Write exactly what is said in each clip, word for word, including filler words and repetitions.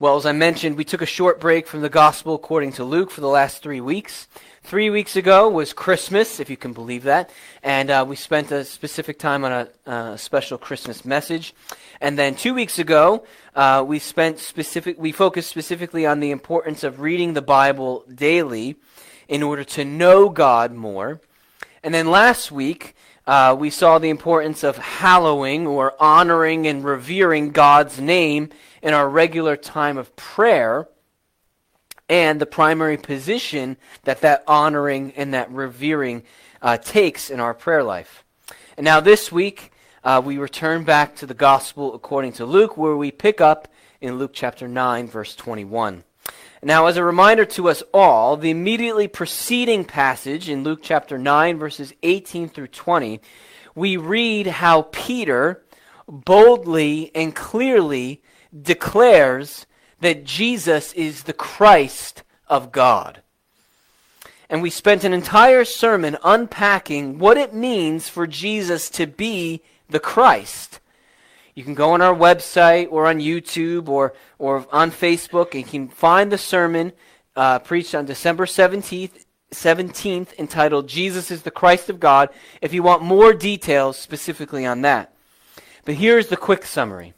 Well, as I mentioned, we took a short break from the Gospel according to Luke for the last three weeks. Three weeks ago was Christmas, if you can believe that, and uh, we spent a specific time on a uh, special Christmas message. And then two weeks ago, uh, we spent specific. We focused specifically on the importance of reading the Bible daily in order to know God more. And then last week, uh, we saw the importance of hallowing or honoring and revering God's name in our regular time of prayer, and the primary position that that honoring and that revering uh, takes in our prayer life. And now this week, uh, we return back to the Gospel according to Luke, where we pick up in Luke chapter nine, verse twenty-one. Now, as a reminder to us all, the immediately preceding passage in Luke chapter nine, verses eighteen through twenty, we read how Peter boldly and clearly declares that Jesus is the Christ of God. And we spent an entire sermon unpacking what it means for Jesus to be the Christ. You can go on our website or on YouTube or, or on Facebook, and you can find the sermon uh, preached on December seventeenth, seventeenth entitled Jesus is the Christ of God, if you want more details specifically on that. But here's the quick summary.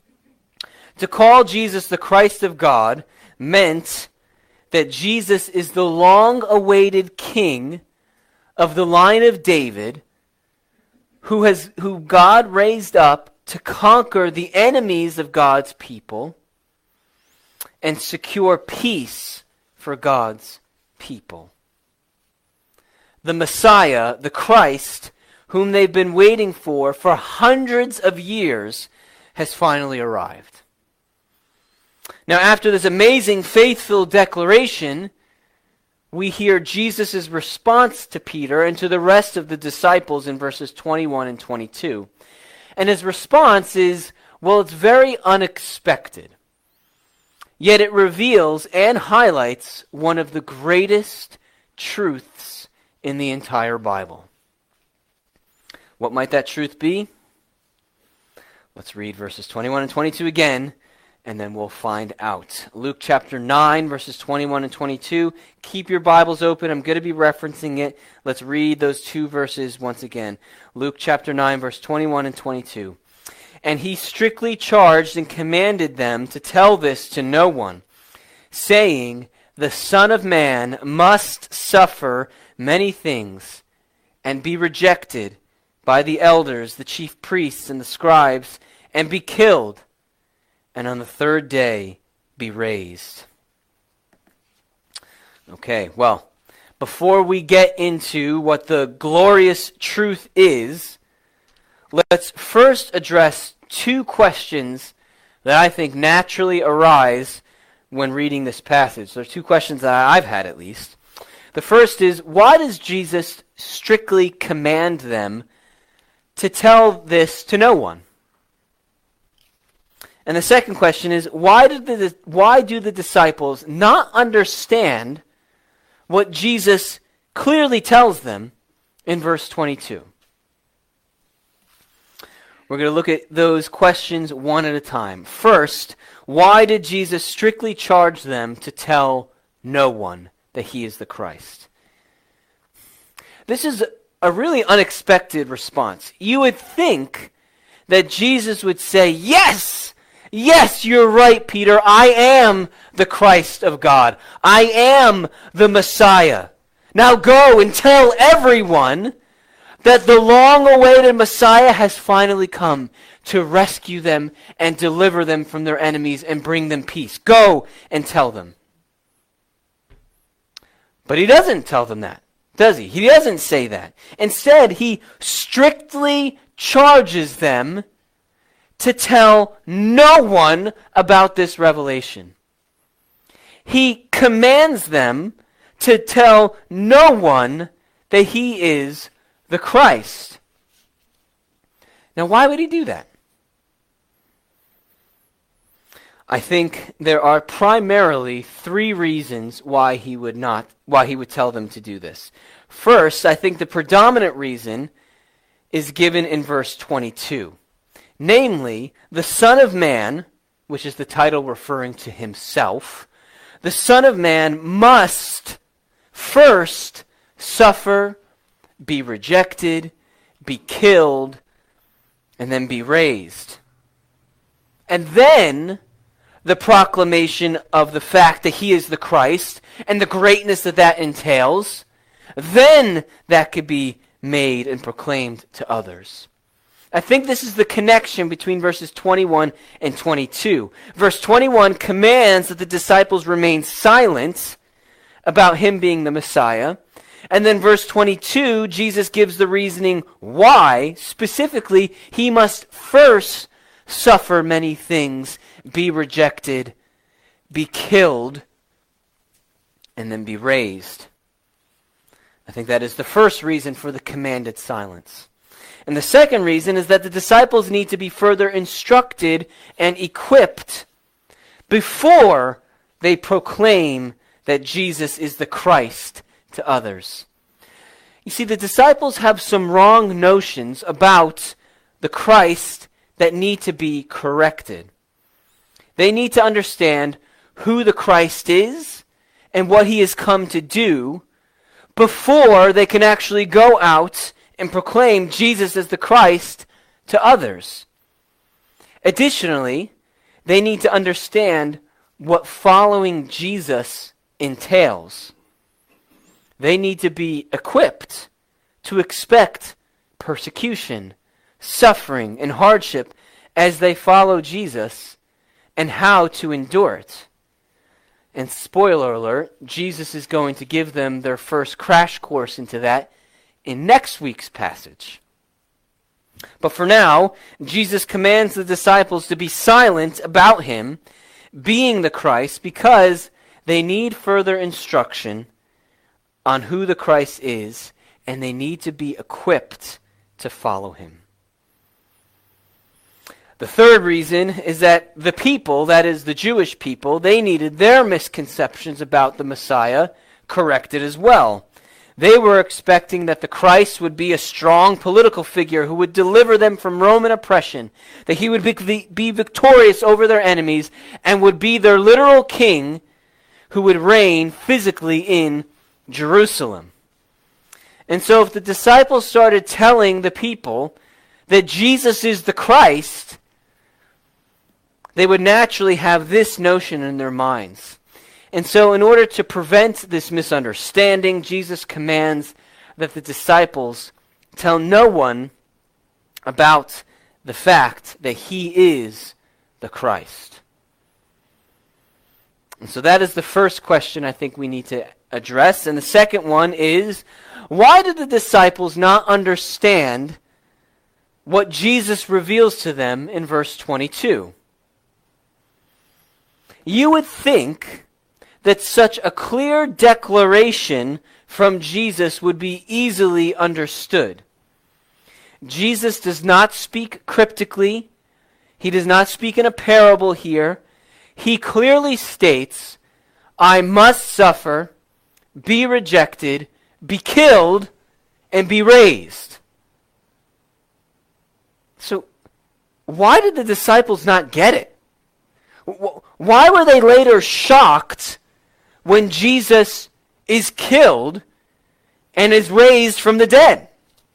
To call Jesus the Christ of God meant that Jesus is the long-awaited king of the line of David, who has who God raised up to conquer the enemies of God's people and secure peace for God's people. The Messiah, the Christ, whom they've been waiting for for hundreds of years, has finally arrived. Now, after this amazing faith-filled declaration, we hear Jesus' response to Peter and to the rest of the disciples in verses twenty-one and twenty-two. And his response is, well, it's very unexpected. Yet it reveals and highlights one of the greatest truths in the entire Bible. What might that truth be? Let's read verses twenty-one and twenty-two again, and then we'll find out. Luke chapter nine, verses twenty-one and twenty-two. Keep your Bibles open. I'm going to be referencing it. Let's read those two verses once again. Luke chapter nine, verse twenty-one and twenty-two. And he strictly charged and commanded them to tell this to no one, saying, the Son of Man must suffer many things and be rejected by the elders, the chief priests, and the scribes, and be killed, and on the third day be raised. Okay, well, before we get into what the glorious truth is, let's first address two questions that I think naturally arise when reading this passage. There are two questions that I've had at least. The first is, why does Jesus strictly command them to tell this to no one? And the second question is, why did the why do the disciples not understand what Jesus clearly tells them in verse twenty-two? We're going to look at those questions one at a time. First, why did Jesus strictly charge them to tell no one that he is the Christ? This is a really unexpected response. You would think that Jesus would say, yes, yes, you're right, Peter. I am the Christ of God. I am the Messiah. Now go and tell everyone that the long-awaited Messiah has finally come to rescue them and deliver them from their enemies and bring them peace. Go and tell them. But he doesn't tell them that, does he? He doesn't say that. Instead, he strictly charges them to tell no one about this revelation. He commands them to tell no one that he is the Christ. Now, why would he do that? I think there are primarily three reasons why he would not, why he would tell them to do this. First, I think the predominant reason is given in verse twenty-two. Namely, the Son of Man which is the title referring to himself, the Son of Man must first suffer, be rejected, be killed, and then be raised. And then the proclamation of the fact that he is the Christ and the greatness that that entails, then that could be made and proclaimed to others. I think this is the connection between verses twenty-one and twenty-two. Verse twenty-one commands that the disciples remain silent about him being the Messiah. And then verse twenty-two, Jesus gives the reasoning why, specifically, he must first suffer many things, be rejected, be killed, and then be raised. I think that is the first reason for the commanded silence. And the second reason is that the disciples need to be further instructed and equipped before they proclaim that Jesus is the Christ to others. You see, the disciples have some wrong notions about the Christ that need to be corrected. They need to understand who the Christ is and what he has come to do before they can actually go out and proclaim Jesus as the Christ to others. Additionally, they need to understand what following Jesus entails. They need to be equipped to expect persecution, suffering, and hardship as they follow Jesus, and how to endure it. And spoiler alert, Jesus is going to give them their first crash course into that in next week's passage. But for now, Jesus commands the disciples to be silent about him being the Christ because they need further instruction on who the Christ is, and they need to be equipped to follow him. The third reason is that the people, that is the Jewish people, they needed their misconceptions about the Messiah corrected as well. They were expecting that the Christ would be a strong political figure who would deliver them from Roman oppression, that he would be, be victorious over their enemies, and would be their literal king who would reign physically in Jerusalem. And so if the disciples started telling the people that Jesus is the Christ, they would naturally have this notion in their minds. And so in order to prevent this misunderstanding, Jesus commands that the disciples tell no one about the fact that he is the Christ. And so that is the first question I think we need to address. And the second one is, why did the disciples not understand what Jesus reveals to them in verse twenty-two? You would think that such a clear declaration from Jesus would be easily understood. Jesus does not speak cryptically. He does not speak in a parable here. He clearly states, I must suffer, be rejected, be killed, and be raised. So, why did the disciples not get it? Why were they later shocked when Jesus is killed and is raised from the dead?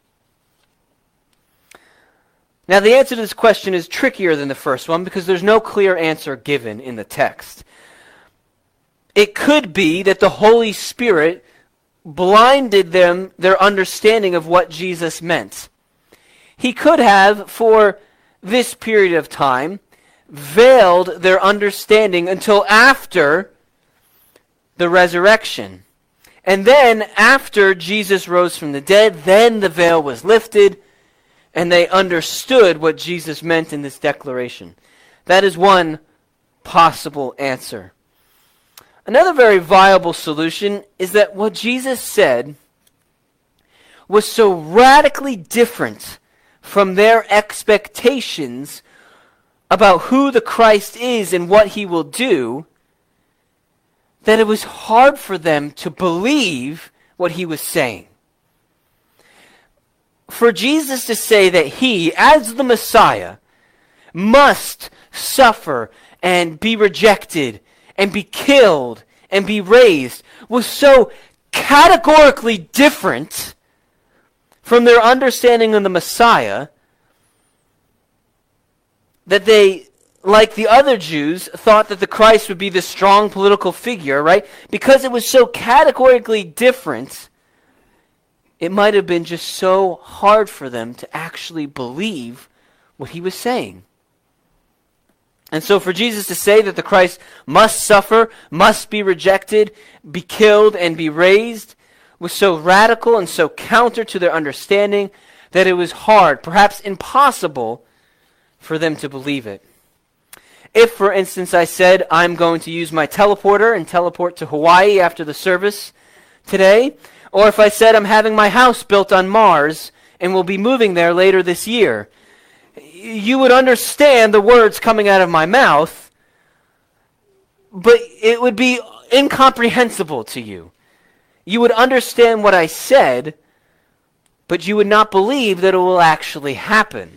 Now, the answer to this question is trickier than the first one because there's no clear answer given in the text. It could be that the Holy Spirit blinded them, their understanding of what Jesus meant. He could have, for this period of time, veiled their understanding until after the resurrection. And then, after Jesus rose from the dead, then the veil was lifted, and they understood what Jesus meant in this declaration. That is one possible answer. Another very viable solution is that what Jesus said was so radically different from their expectations about who the Christ is and what he will do, that it was hard for them to believe what he was saying. For Jesus to say that he, as the Messiah, must suffer and be rejected and be killed and be raised was so categorically different from their understanding of the Messiah that they, like the other Jews, thought that the Christ would be this strong political figure, right? Because it was so categorically different, it might have been just so hard for them to actually believe what he was saying. And so for Jesus to say that the Christ must suffer, must be rejected, be killed, and be raised was so radical and so counter to their understanding that it was hard, perhaps impossible, for them to believe it. If, for instance, I said I'm going to use my teleporter and teleport to Hawaii after the service today, or if I said I'm having my house built on Mars and will be moving there later this year, you would understand the words coming out of my mouth, but it would be incomprehensible to you. You would understand what I said, but you would not believe that it will actually happen.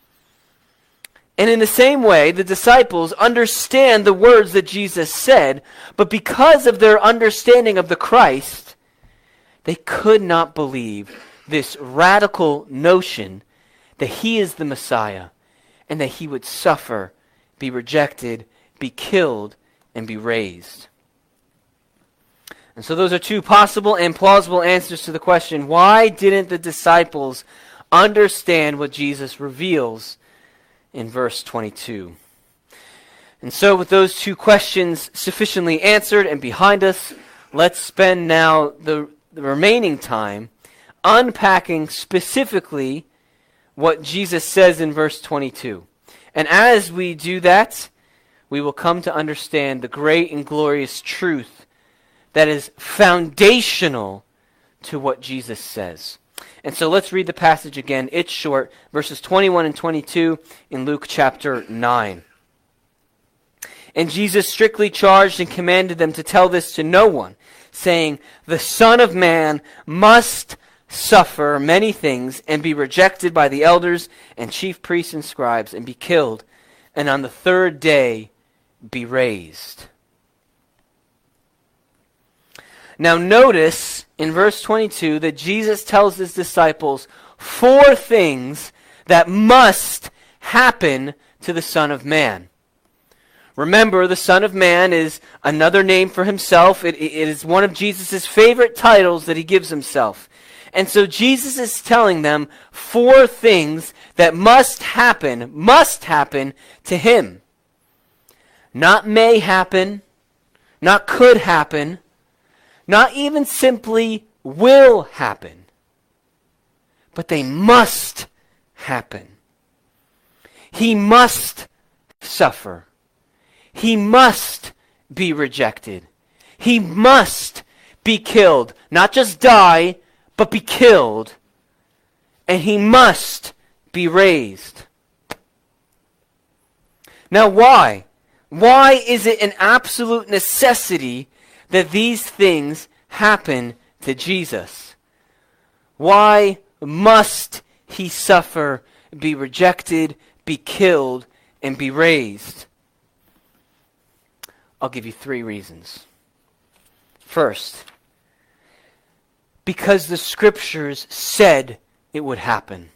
And in the same way, the disciples understand the words that Jesus said, but because of their understanding of the Christ, they could not believe this radical notion that he is the Messiah and that he would suffer, be rejected, be killed, and be raised. And so those are two possible and plausible answers to the question, why didn't the disciples understand what Jesus reveals in verse twenty-two? And so with those two questions sufficiently answered and behind us, let's spend now the, the remaining time unpacking specifically what Jesus says in verse twenty-two. And as we do that, we will come to understand the great and glorious truth that is foundational to what Jesus says. And so let's read the passage again. It's short, verses twenty-one and twenty-two in Luke chapter nine. And Jesus strictly charged and commanded them to tell this to no one, saying, "The Son of Man must suffer many things and be rejected by the elders and chief priests and scribes and be killed, and on the third day be raised." Now notice in verse twenty-two that Jesus tells his disciples four things that must happen to the Son of Man. Remember, the Son of Man is another name for himself. It, it is one of Jesus' favorite titles that he gives himself. And so Jesus is telling them four things that must happen, must happen to him. Not may happen, not could happen, not even simply will happen, but they must happen. He must suffer. He must be rejected. He must be killed. Not just die, but be killed. And he must be raised. Now why? Why is it an absolute necessity that these things happen to Jesus? Why must he suffer, be rejected, be killed, and be raised? I'll give you three reasons. First, because the scriptures said it would happen.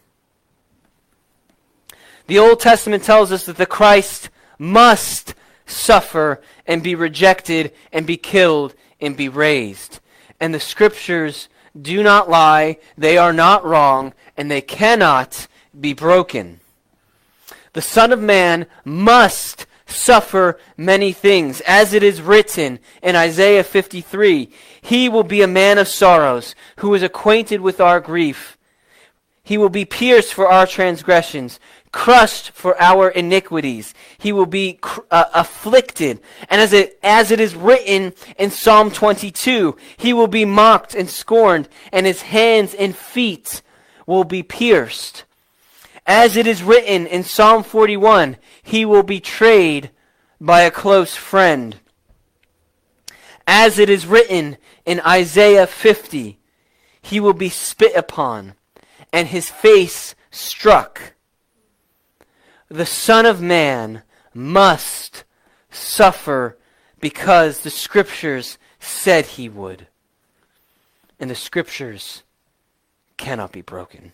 The Old Testament tells us that the Christ must suffer and be rejected and be killed and be raised. And the scriptures do not lie, they are not wrong, and they cannot be broken. The Son of Man must suffer many things, as it is written in Isaiah fifty-three. He will be a man of sorrows, who is acquainted with our grief. He will be pierced for our transgressions, crushed for our iniquities. He will be uh, afflicted. And as it, as it is written in Psalm twenty-two, he will be mocked and scorned, and his hands and feet will be pierced. As it is written in Psalm forty-one, he will be betrayed by a close friend. As it is written in Isaiah fifty, he will be spit upon, and his face struck. The Son of Man must suffer because the Scriptures said he would. And the Scriptures cannot be broken.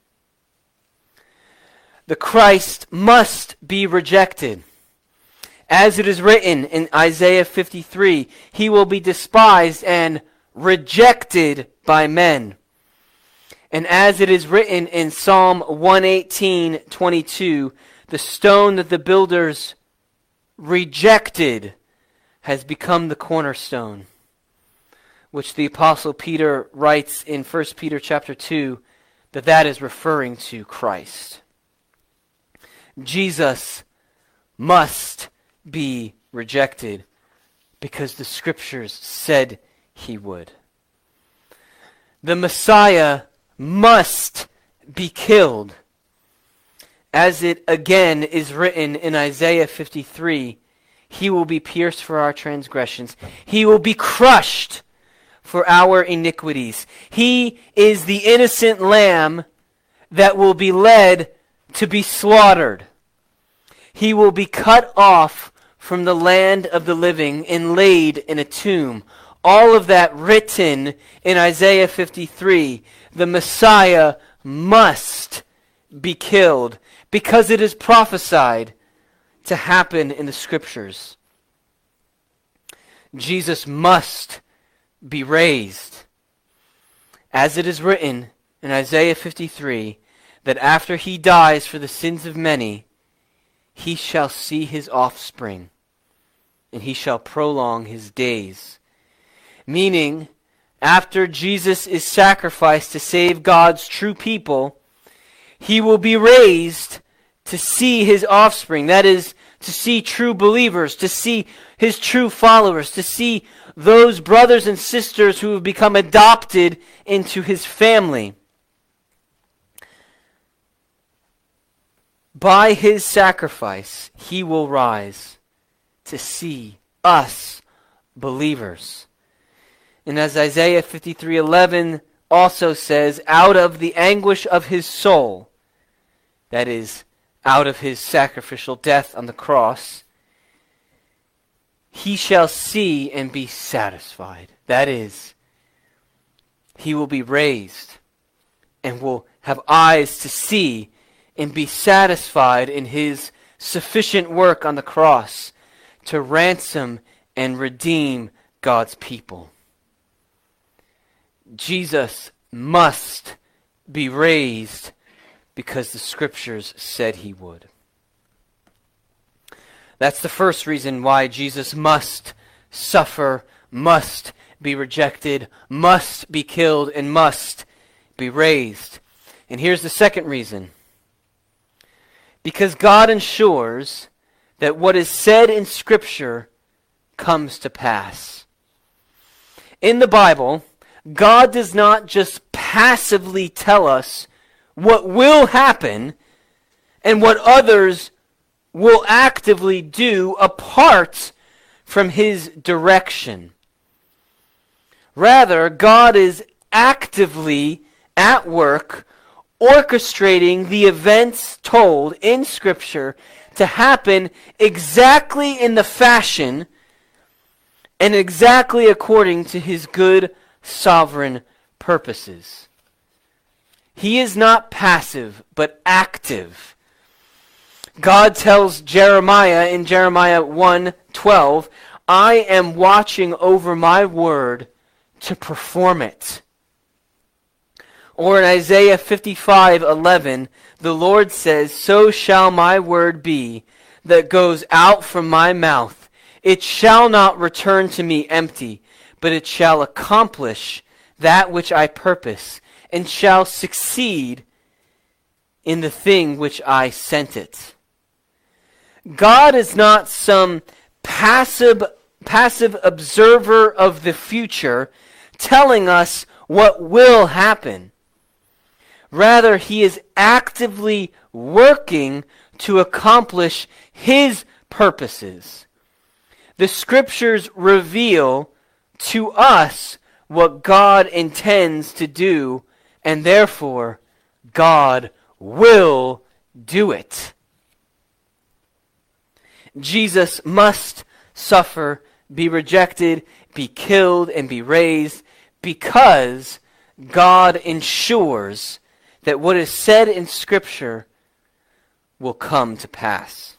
The Christ must be rejected. As it is written in Isaiah fifty-three, he will be despised and rejected by men. And as it is written in Psalm one eighteen twenty-two, the stone that the builders rejected has become the cornerstone, which the Apostle Peter writes in First Peter chapter two, that that is referring to Christ. Jesus must be rejected because the Scriptures said he would. The Messiah must be killed. As it again is written in Isaiah fifty-three, he will be pierced for our transgressions. He will be crushed for our iniquities. He is the innocent lamb that will be led to be slaughtered. He will be cut off from the land of the living and laid in a tomb. All of that written in Isaiah fifty-three. The Messiah must be killed because it is prophesied to happen in the Scriptures. Jesus must be raised. As it is written in Isaiah fifty-three, that after he dies for the sins of many, he shall see his offspring, and he shall prolong his days. Meaning, after Jesus is sacrificed to save God's true people, he will be raised to see his offspring. That is, to see true believers, to see his true followers, to see those brothers and sisters who have become adopted into his family. By his sacrifice, he will rise to see us believers. And as Isaiah fifty-three eleven also says, out of the anguish of his soul, that is, out of his sacrificial death on the cross, he shall see and be satisfied. That is, he will be raised and will have eyes to see and be satisfied in his sufficient work on the cross to ransom and redeem God's people. Jesus must be raised because the Scriptures said he would. That's the first reason why Jesus must suffer, must be rejected, must be killed, and must be raised. And here's the second reason. Because God ensures that what is said in Scripture comes to pass. In the Bible, God does not just passively tell us what will happen and what others will actively do apart from his direction. Rather, God is actively at work orchestrating the events told in Scripture to happen exactly in the fashion and exactly according to his good sovereign purposes. He is not passive, but active. God tells Jeremiah in Jeremiah one twelve, I am watching over my word to perform it. Or in Isaiah fifty-five eleven, the Lord says, so shall my word be that goes out from my mouth. It shall not return to me empty, but it shall accomplish that which I purpose, and shall succeed in the thing which I sent it. God is not some passive, passive observer of the future telling us what will happen. Rather, he is actively working to accomplish his purposes. The Scriptures reveal to us what God intends to do, and therefore God will do it. Jesus must suffer, be rejected, be killed, and be raised, because God ensures that what is said in Scripture will come to pass.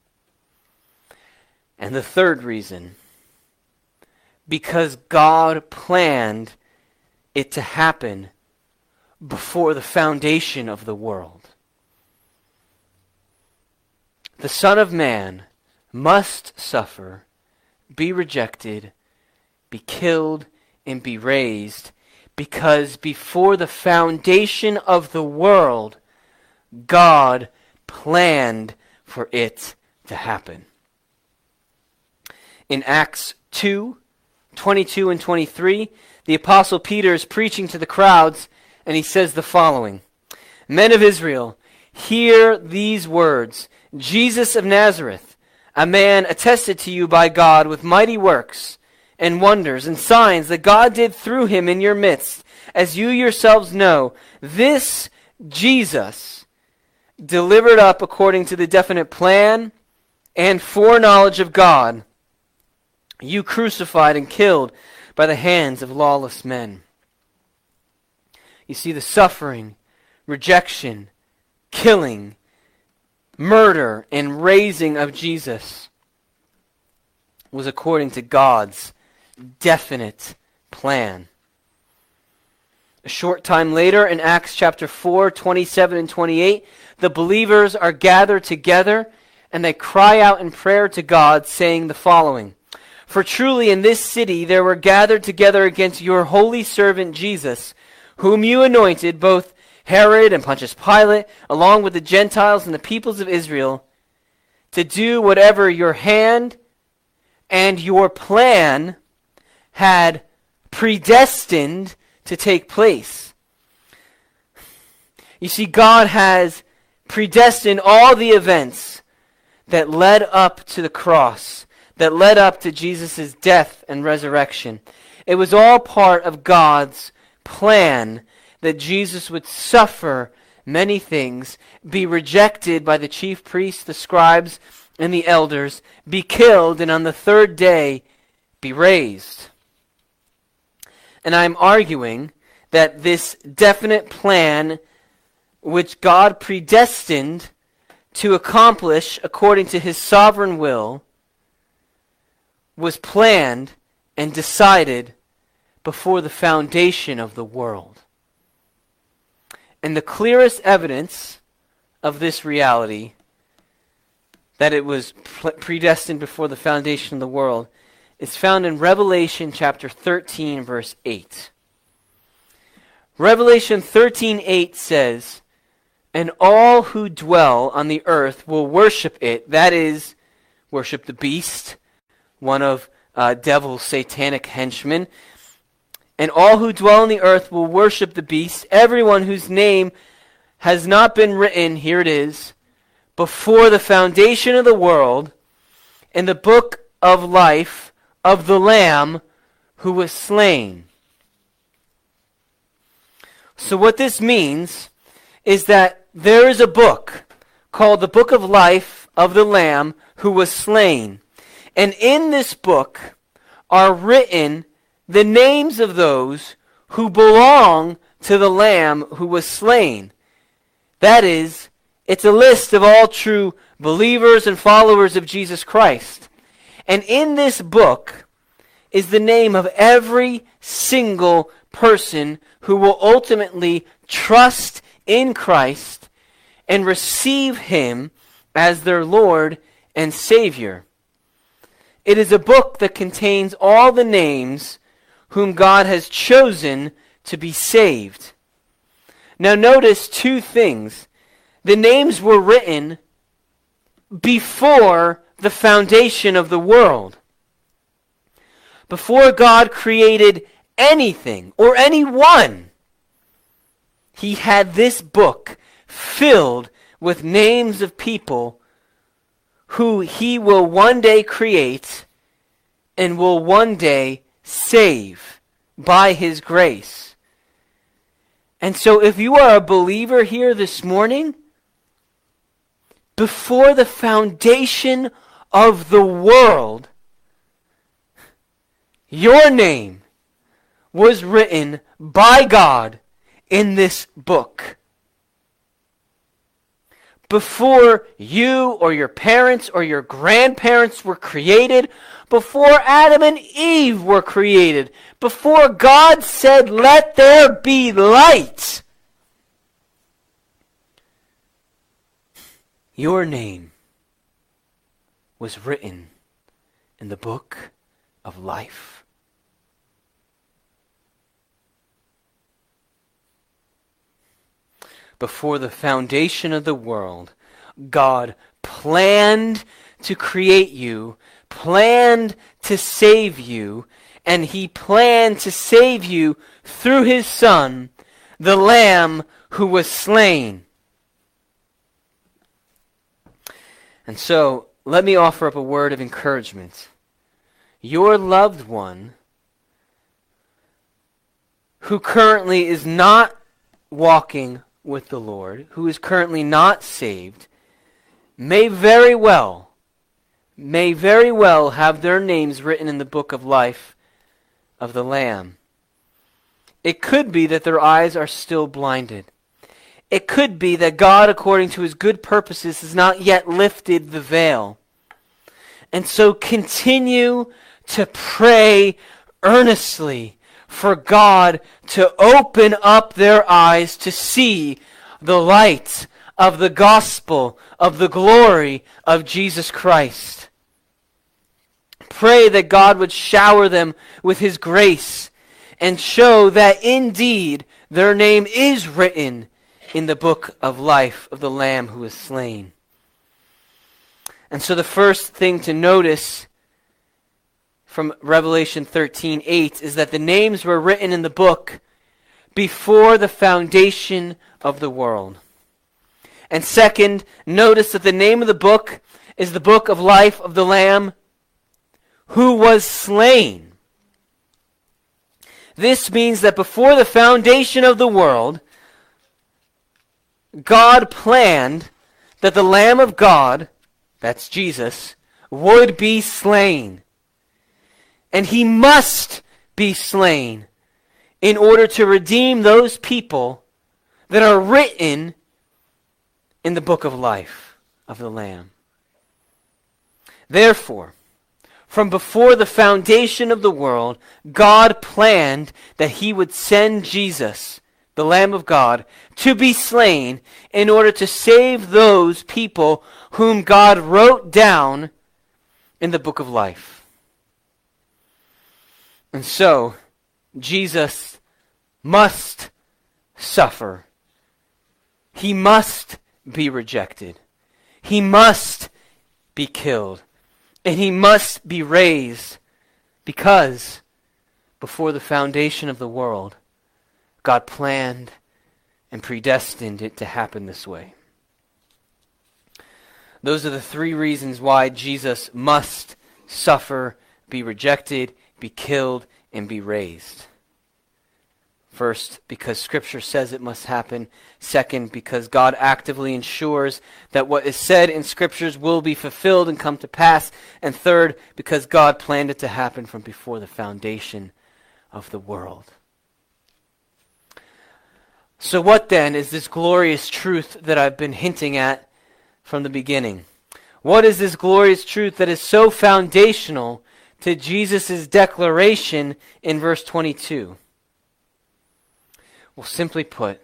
And the third reason, because God planned it to happen before the foundation of the world. The Son of Man must suffer, be rejected, be killed, and be raised, because before the foundation of the world, God planned for it to happen. In Acts two, twenty-two and twenty-three, the Apostle Peter is preaching to the crowds, and he says the following: Men of Israel, hear these words. Jesus of Nazareth, a man attested to you by God with mighty works and wonders and signs that God did through him in your midst, as you yourselves know, this Jesus, delivered up according to the definite plan and foreknowledge of God, you crucified and killed by the hands of lawless men. You see, the suffering, rejection, killing, murder, and raising of Jesus was according to God's definite plan. A short time later, in Acts chapter four, twenty-seven and twenty-eight, the believers are gathered together and they cry out in prayer to God, saying the following: For truly in this city there were gathered together against your holy servant Jesus, whom you anointed, both Herod and Pontius Pilate, along with the Gentiles and the peoples of Israel, to do whatever your hand and your plan had predestined to take place. You see, God has predestined all the events that led up to the cross, that led up to Jesus' death and resurrection. It was all part of God's plan that Jesus would suffer many things, be rejected by the chief priests, the scribes, and the elders, be killed, and on the third day be raised. And I'm arguing that this definite plan which God predestined to accomplish according to his sovereign will was planned and decided before the foundation of the world. And the clearest evidence of this reality, that it was predestined before the foundation of the world, is found in Revelation chapter thirteen, verse eight. Revelation thirteen eight says, And all who dwell on the earth will worship it, that is, worship the beast, one of uh, devil's satanic henchmen. And all who dwell on the earth will worship the beast, everyone whose name has not been written, here it is, before the foundation of the world, in the book of life of the Lamb who was slain. So what this means is that there is a book called the Book of Life of the Lamb who was slain. And in this book are written the names of those who belong to the Lamb who was slain. That is, it's a list of all true believers and followers of Jesus Christ. And in this book is the name of every single person who will ultimately trust in Christ and receive him as their Lord and Savior. It is a book that contains all the names whom God has chosen to be saved. Now notice two things. The names were written before the foundation of the world. Before God created anything or anyone, he had this book filled with names of people who he will one day create and will one day save by his grace. And so if you are a believer here this morning, before the foundation of the world, your name was written by God in this book. Before you or your parents or your grandparents were created, before Adam and Eve were created, before God said, "Let there be light," your name was written in the book of life. Before the foundation of the world, God planned to create you, planned to save you, and He planned to save you through His Son, the Lamb who was slain. And so, let me offer up a word of encouragement. Your loved one who currently is not walking with the Lord, who is currently not saved, may very well, may very well have their names written in the book of life of the Lamb. It could be that their eyes are still blinded. It could be that God, according to His good purposes, has not yet lifted the veil. And so continue to pray earnestly for God to open up their eyes to see the light of the gospel, of the glory of Jesus Christ. Pray that God would shower them with His grace and show that indeed their name is written in the book of life of the Lamb who was slain. And so the first thing to notice from Revelation thirteen eight is that the names were written in the book before the foundation of the world. And second, notice that the name of the book is the book of life of the Lamb who was slain. This means that before the foundation of the world, God planned that the Lamb of God, that's Jesus, would be slain. And He must be slain in order to redeem those people that are written in the book of life of the Lamb. Therefore, from before the foundation of the world, God planned that He would send Jesus, the Lamb of God, to be slain in order to save those people whom God wrote down in the book of life. And so, Jesus must suffer. He must be rejected. He must be killed. And He must be raised because before the foundation of the world, God planned and predestined it to happen this way. Those are the three reasons why Jesus must suffer, be rejected, be killed, and be raised. First, because Scripture says it must happen. Second, because God actively ensures that what is said in Scriptures will be fulfilled and come to pass. And third, because God planned it to happen from before the foundation of the world. So what then is this glorious truth that I've been hinting at from the beginning? What is this glorious truth that is so foundational to Jesus' declaration in verse twenty-two? Well, simply put,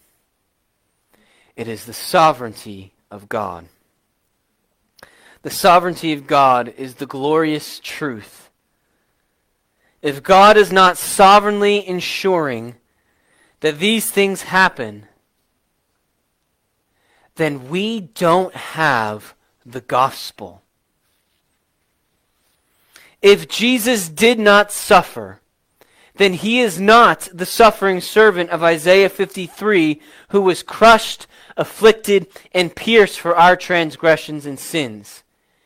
it is the sovereignty of God. The sovereignty of God is the glorious truth. If God is not sovereignly ensuring that these things happen, then we don't have the gospel. If Jesus did not suffer, then He is not the suffering servant of Isaiah fifty-three, who was crushed, afflicted, and pierced for our transgressions and sins.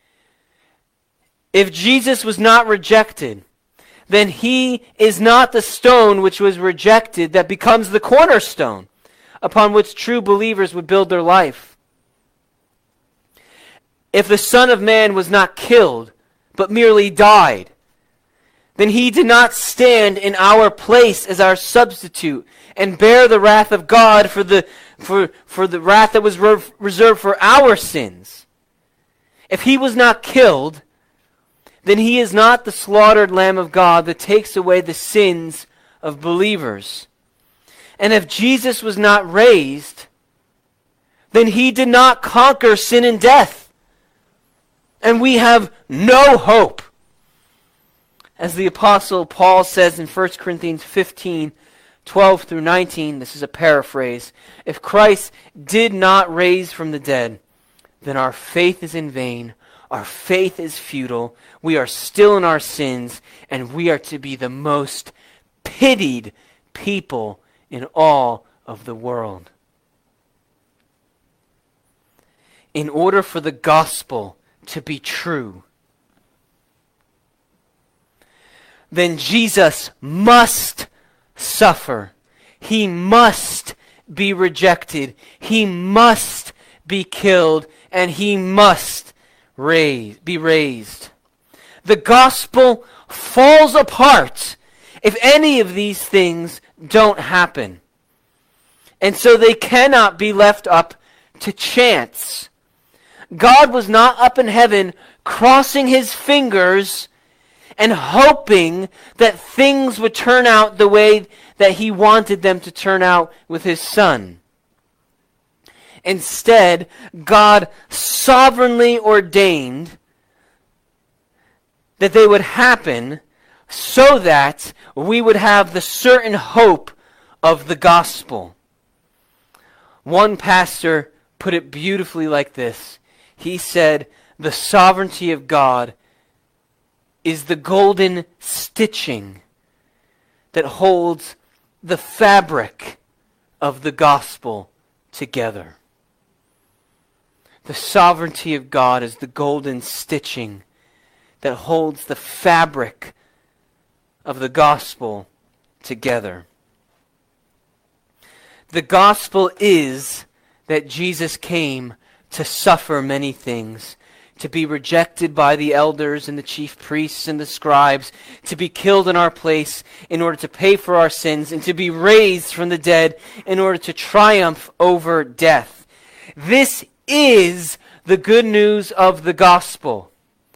If Jesus was not rejected, then He is not the stone which was rejected that becomes the cornerstone upon which true believers would build their life. If the Son of Man was not killed, but merely died, then he did not stand in our place as our substitute and bear the wrath of God for the for for the wrath that was re- reserved for our sins. If he was not killed, then he is not the slaughtered Lamb of God that takes away the sins of believers. And if Jesus was not raised, then he did not conquer sin and death. And we have no hope. As the Apostle Paul says in First Corinthians fifteen, twelve through nineteen, this is a paraphrase, if Christ did not raise from the dead, then our faith is in vain, our faith is futile, we are still in our sins, and we are to be the most pitied people in all of the world. In order for the gospel to be true, then Jesus must suffer. He must be rejected. He must be killed. And he must raise, be raised. The gospel falls apart if any of these things don't happen. And so they cannot be left up to chance. God was not up in heaven crossing his fingers and hoping that things would turn out the way that he wanted them to turn out with his Son. Instead, God sovereignly ordained that they would happen so that we would have the certain hope of the gospel. One pastor put it beautifully like this. He said, the sovereignty of God is the golden stitching that holds the fabric of the gospel together. The sovereignty of God is the golden stitching that holds the fabric of the gospel together. The gospel is that Jesus came to suffer many things, to be rejected by the elders and the chief priests and the scribes, to be killed in our place in order to pay for our sins, and to be raised from the dead in order to triumph over death. This is the good news of the gospel.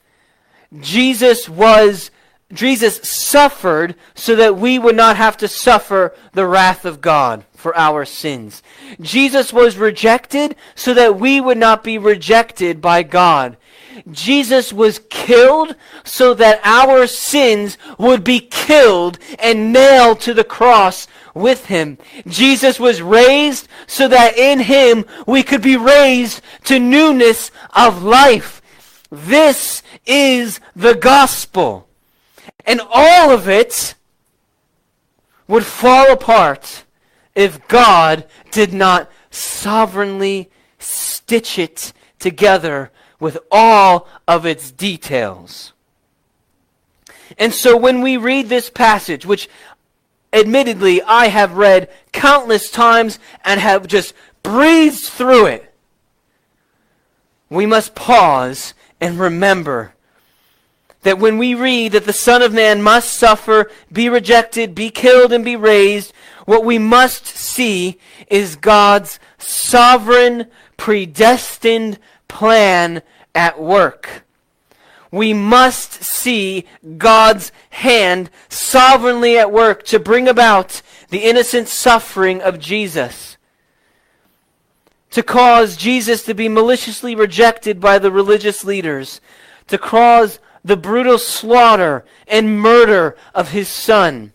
Jesus was, Jesus suffered so that we would not have to suffer the wrath of God for our sins. Jesus was rejected so that we would not be rejected by God. Jesus was killed so that our sins would be killed and nailed to the cross with him. Jesus was raised so that in him we could be raised to newness of life. This is the gospel. And all of it would fall apart if God did not sovereignly stitch it together with all of its details. And so when we read this passage, which admittedly I have read countless times and have just breezed through it, we must pause and remember that when we read that the Son of Man must suffer, be rejected, be killed, and be raised, what we must see is God's sovereign, predestined plan at work. We must see God's hand sovereignly at work to bring about the innocent suffering of Jesus, to cause Jesus to be maliciously rejected by the religious leaders, to cause the brutal slaughter and murder of his Son.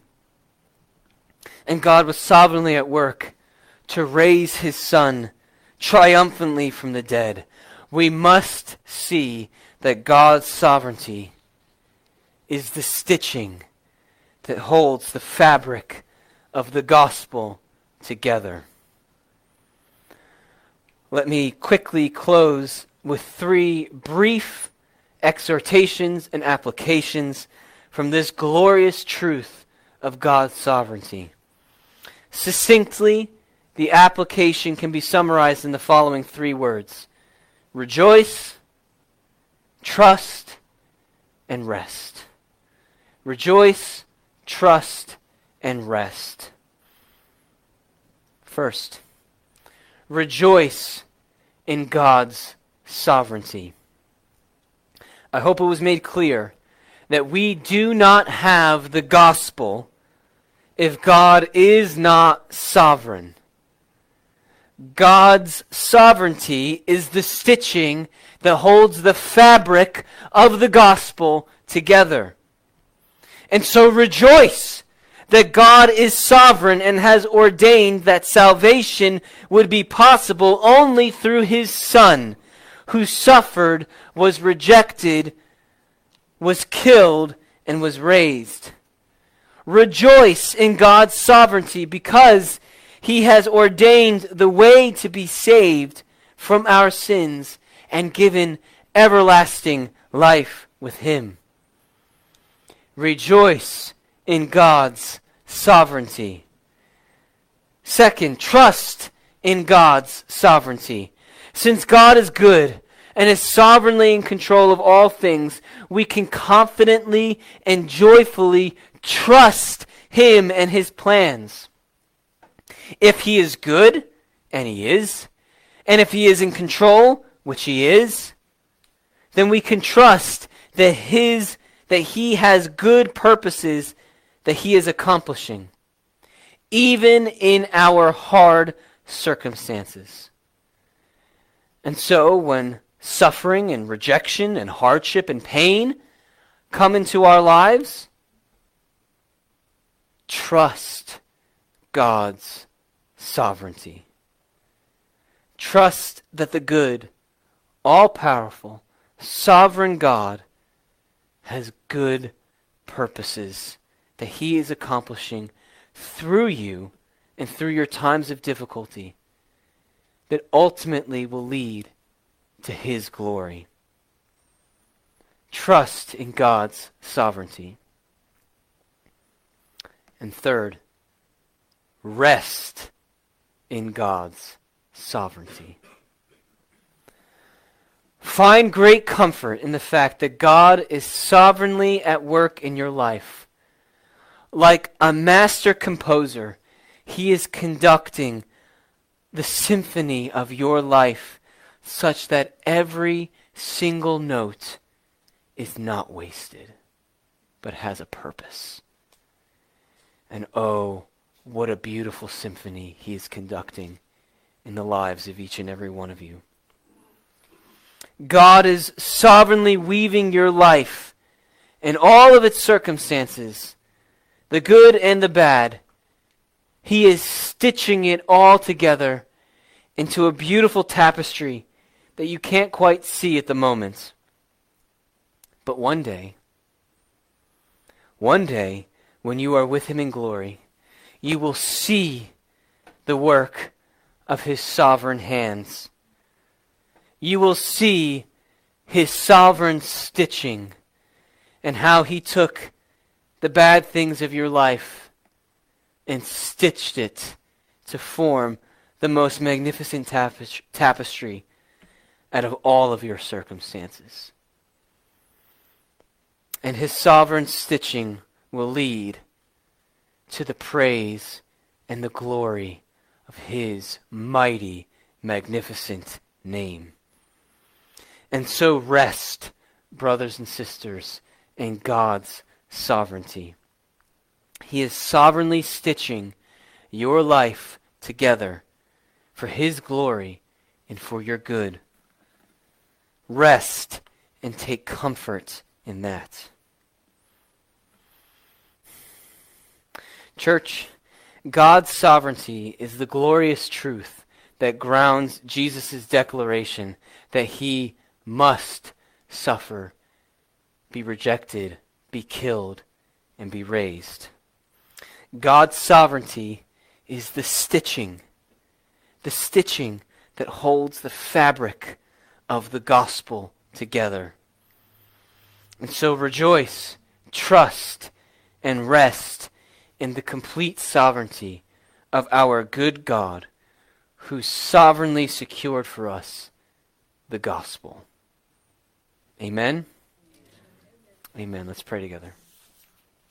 And God was sovereignly at work to raise his Son triumphantly from the dead. We must see that God's sovereignty is the stitching that holds the fabric of the gospel together. Let me quickly close with three brief exhortations and applications from this glorious truth of God's sovereignty. Succinctly, the application can be summarized in the following three words: rejoice, trust, and rest. Rejoice, trust, and rest. First, rejoice in God's sovereignty. I hope it was made clear that we do not have the gospel if God is not sovereign. God's sovereignty is the stitching that holds the fabric of the gospel together. And so rejoice that God is sovereign and has ordained that salvation would be possible only through his Son, who suffered, was rejected, was killed, and was raised. Rejoice in God's sovereignty because he has ordained the way to be saved from our sins and given everlasting life with him. Rejoice in God's sovereignty. Second, trust in God's sovereignty. Since God is good and is sovereignly in control of all things, we can confidently and joyfully trust him and his plans. If he is good, and he is, and if he is in control, which he is, then we can trust that his that he has good purposes that he is accomplishing, even in our hard circumstances. And so when suffering and rejection and hardship and pain come into our lives, trust God's sovereignty. Trust that the good, all-powerful, sovereign God has good purposes that he is accomplishing through you and through your times of difficulty that ultimately will lead to his glory. Trust in God's sovereignty. And third, rest in God's sovereignty. Find great comfort in the fact that God is sovereignly at work in your life. Like a master composer, he is conducting the symphony of your life such that every single note is not wasted, but has a purpose. And oh, what a beautiful symphony he is conducting in the lives of each and every one of you. God is sovereignly weaving your life in all of its circumstances, the good and the bad. He is stitching it all together into a beautiful tapestry that you can't quite see at the moment. But one day, one day, when you are with him in glory, you will see the work of his sovereign hands. You will see his sovereign stitching and how he took the bad things of your life and stitched it to form the most magnificent tapest- tapestry out of all of your circumstances. And his sovereign stitching will lead to the praise and the glory of his mighty, magnificent name. And so rest, brothers and sisters, in God's sovereignty. He is sovereignly stitching your life together for his glory and for your good. Rest and take comfort in that. Church, God's sovereignty is the glorious truth that grounds Jesus' declaration that he must suffer, be rejected, be killed, and be raised. God's sovereignty is the stitching, the stitching that holds the fabric of the gospel together. And so rejoice, trust, and rest in the complete sovereignty of our good God, who sovereignly secured for us the gospel. Amen? Amen. Let's pray together.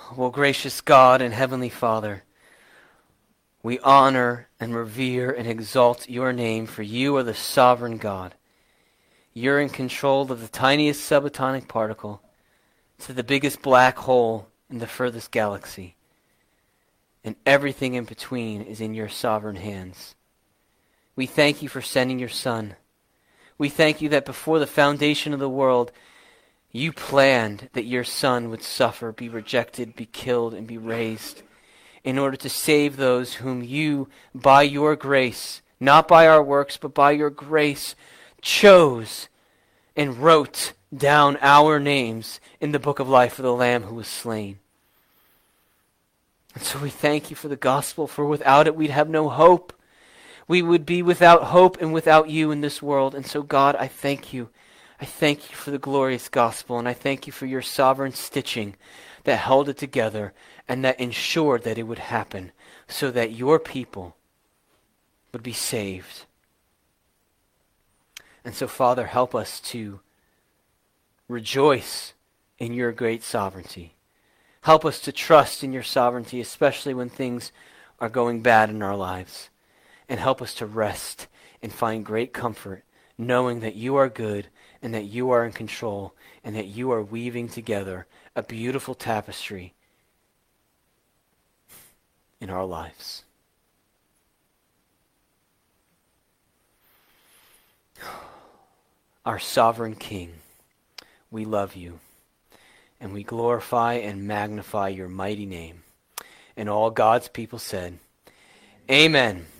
Well, gracious God and Heavenly Father, we honor and revere and exalt your name, for you are the sovereign God. You're in control of the tiniest subatomic particle to the biggest black hole in the furthest galaxy. And everything in between is in your sovereign hands. We thank you for sending your Son. We thank you that before the foundation of the world, you planned that your Son would suffer, be rejected, be killed, and be raised in order to save those whom you, by your grace, not by our works, but by your grace, chose and wrote down our names in the book of life of the Lamb who was slain. And so we thank you for the gospel, for without it we'd have no hope. We would be without hope and without you in this world. And so, God, I thank you. I thank you for the glorious gospel, and I thank you for your sovereign stitching that held it together and that ensured that it would happen so that your people would be saved. And so, Father, help us to rejoice in your great sovereignty. Help us to trust in your sovereignty, especially when things are going bad in our lives. And help us to rest and find great comfort, knowing that you are good and that you are in control and that you are weaving together a beautiful tapestry in our lives. Our sovereign King, we love you, and we glorify and magnify your mighty name. And all God's people said, Amen.